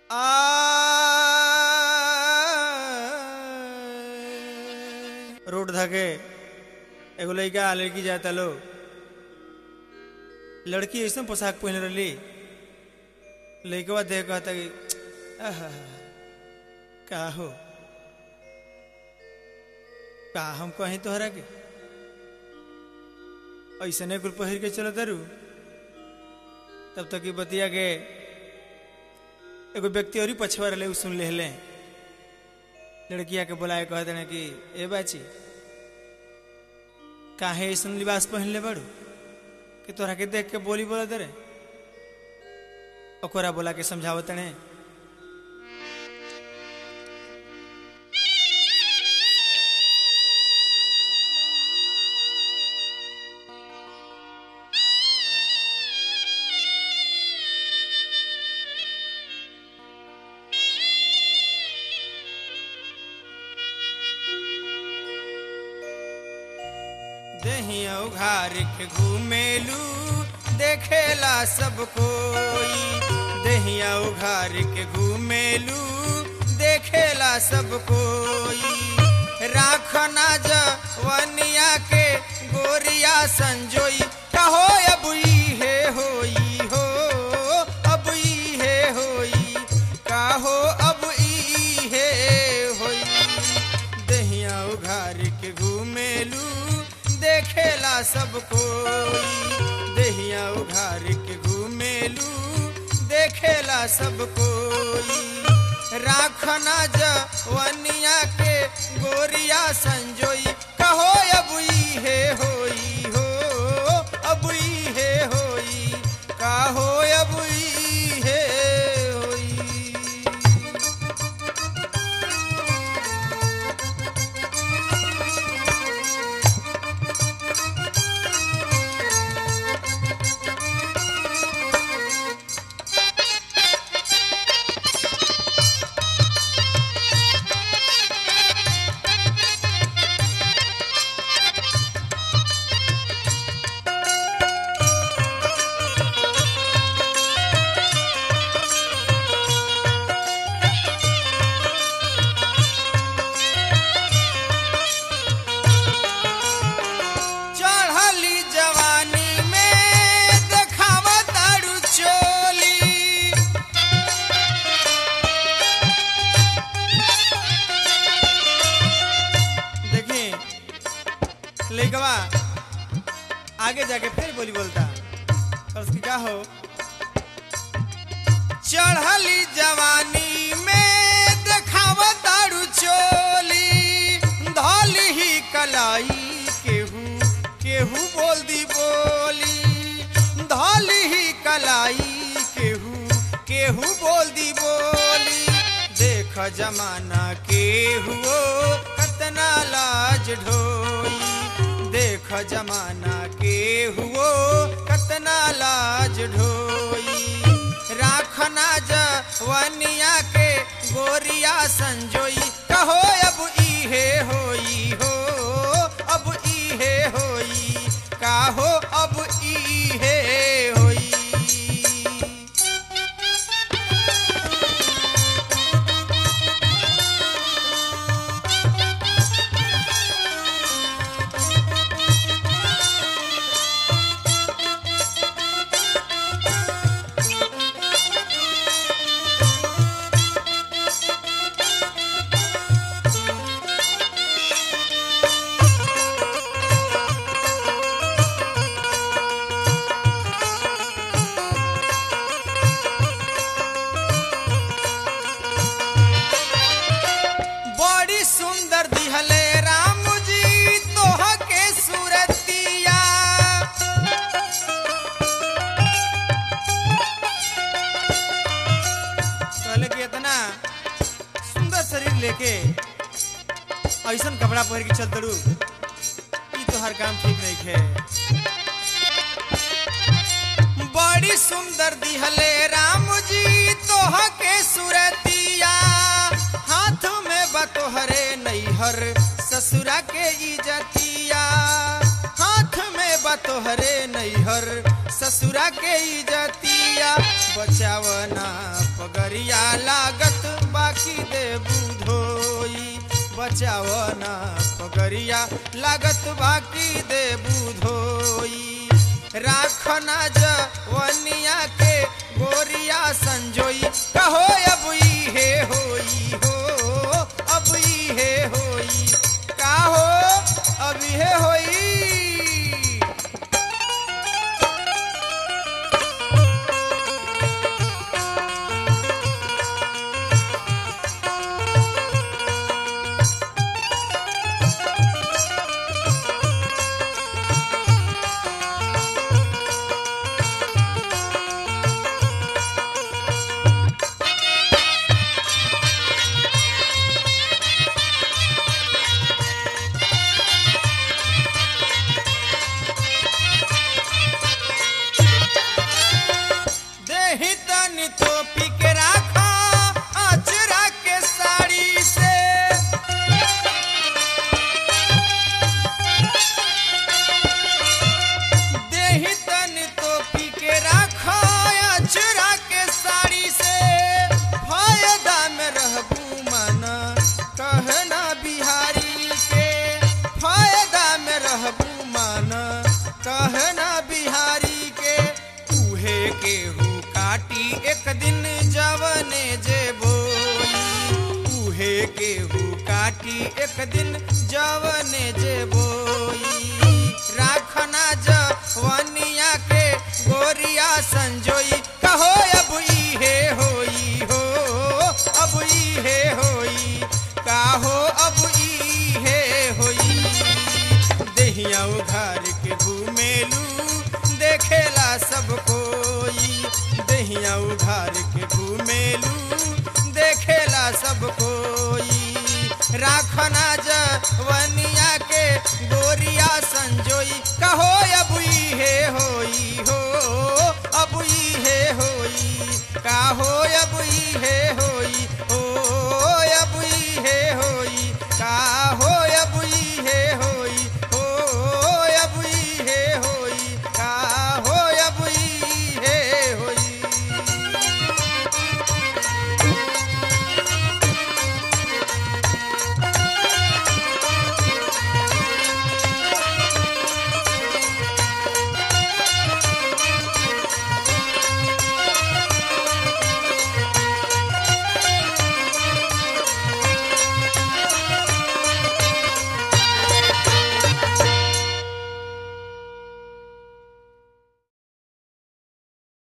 Road धके एगो लड़का लड़की जाता लो। लड़की ऐसा पोशाक पहन रही, लड़कवा देख कहता कि का हो, का हम कहीं तोहरा के ऐसा नहीं कुल पहिर के चलो तारू। तब तक बतिया के एगो व्यक्ति और पछवा रहे सुन ले। लड़किया के बुलाए कह देना कि ए बाची काहे ऐसा लिबास पहन ले बड़ू कि तोरा के देख के बोली बोला दे। ओकरा बोला के समझावत ने दहिया उघार के घूमेलू देखेला सब कोई। दहिया उघार के घूमेलू देखेला सब कोई। राखना जवनिया के गोरिया संजोई कहो अब हे होई हो, अब हे होई कहो अब हे होई। दहिया उघार के घूमेलू देखेला सब कोई। दहिया उघार के घूमेलू देखेला सब कोई। राखना जवनिया के गोरिया संजोई कहो अब हे होई हो, अब हे होई कहो अब हे होई। लड़कवा आगे जाके फिर बोली बोलता और उसकी क्या हो। चढ़ली जवानी में देखावा दारू चोली। धौली ही कलाई केहू केहू बोल दी बोली। धौली ही कलाई केहू केहू बोल दी बोली। देख जमाना केहू कतना लाज ढोई। देख जमाना के हुओ कतना लाज ढोई। राखना जवनिया के गोरिया संजोई कहो अब हे होई हो, अब हे होई काहो अब हे होई। लेके ऐसा कपड़ा पहन के चल दड़ू तो हर काम ठीक नहीं है। बड़ी सुंदर दिहले राम जी तोह के सुरतिया। हाथ में बतोहरे नैहर ससुरा के इजतिया। हाथ में बतोहरे नैहर ससुरा के इजतिया। बचावना पगरिया लागत बाकी दे बुधोई बचावना पगरिया लागत बाकी दे बुधोई राखना जवनिया के गोरिया संजोई कहो अब हे होई हो अब हे होई का हो अब हे होई कहना बिहारी के उहे केहू काटी एक दिन जवने जे बोई उहे केहू काटी एक दिन जवने जे बोई राखना जवनिया के गोरिया संजोई कहो अब हे होई हो अब हे होई काहो अब हे होई देहिया उघार के घूमेलू देखेला सब कोई देहिया उघार के घूमेलू देखेला सब कोई राखना जवनिया के गोरिया संजोई कहो अब हे होई हो